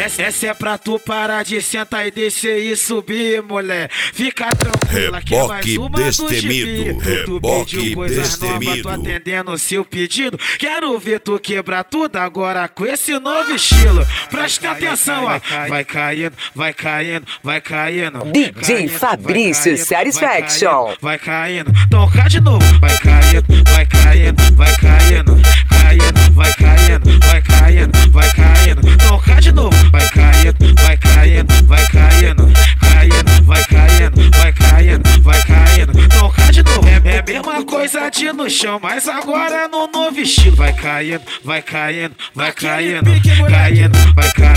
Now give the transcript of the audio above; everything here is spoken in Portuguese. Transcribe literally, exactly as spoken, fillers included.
Essa, essa é pra tu parar de sentar e descer e subir, mulher. Fica tranquila que é mais uma destemido. do gibi. Tu pediu coisa destemido. nova, tô atendendo o seu pedido. Quero ver tu quebrar tudo agora com esse novo estilo. Presta atenção, ó. Vai caindo, vai caindo, vai caindo. D J Fabrício Satisfaction. Vai caindo, toca de novo. Vai caindo, vai caindo, vai caindo. Caindo, vai caindo, vai caindo, vai caindo. Toca de novo. Vai caindo, vai caindo, vai caindo. Caindo, vai caindo, vai caindo, vai caindo. Toca de novo. É, é a mesma coisa de no chão, mas agora no novo estilo. Vai caindo, vai caindo, vai caindo. Caindo, vai caindo.